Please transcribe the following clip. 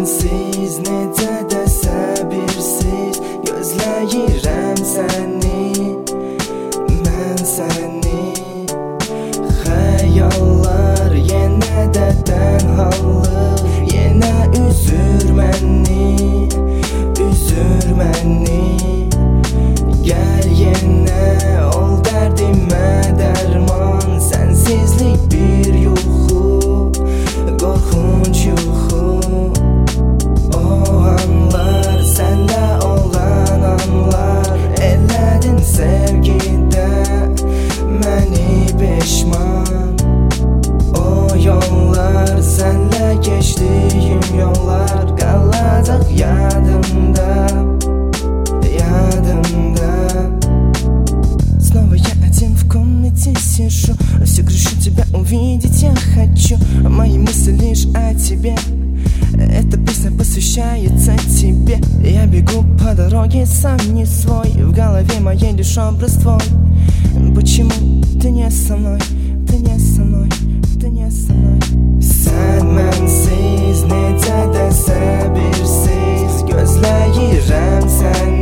Sənsiz necə də səbirsiz gözləyirəm səni, mən səni. Xəyallar yenə də tənhalıq, yenə üzür məni, üzür məni. Gəl yenə ol dərdimə dərman, sənsizlik bir yuxu, qorxunc yuxu. O anlar, səndə olan anlar, elədin sevgidə məni peşman. O yollar, sənlə keçdiyim yollar qalacaq yadımda, yadımda. Снова я один в комнате сижу, все грешу, тебя увидеть я хочу. Мои мысли лишь о тебе, эта песня посвящается тебе. Я бегу по дороге сам не свой, в голове моей лишь образ твой. Почему ты не со мной, ты не со mной, ты не со mной? Sən mənsiz necə də səbirsiz gözləyirəm səni.